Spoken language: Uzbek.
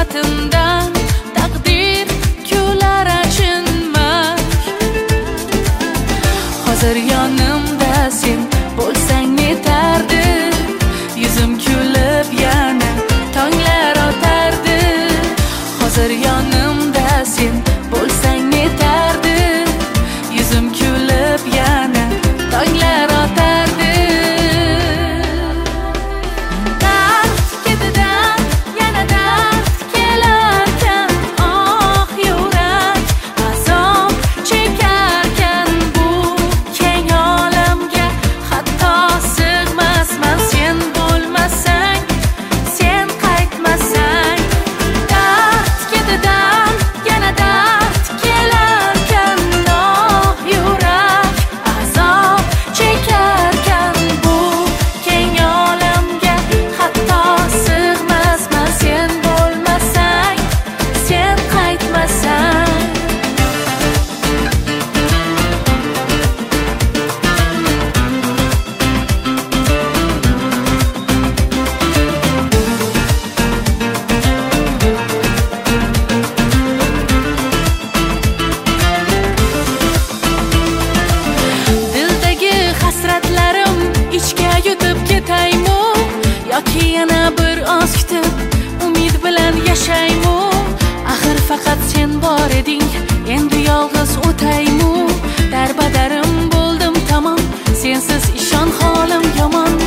qismatimdan taqdir kular achinmak. Hozir yonimda sen bo'lsang yetardi, yuzim kulib yana tonglar otardi. Hozir yonimda sen bo'lsang yetardi, yuzim kulib yana tonglar otardi. Yoki yana bir oz kutib umid bilan yashaymu. Axir faqat sen bor eding, endi yolg'iz o'taymu. Darbadarim bo'ldim tamom, sensiz ishon holim yomon.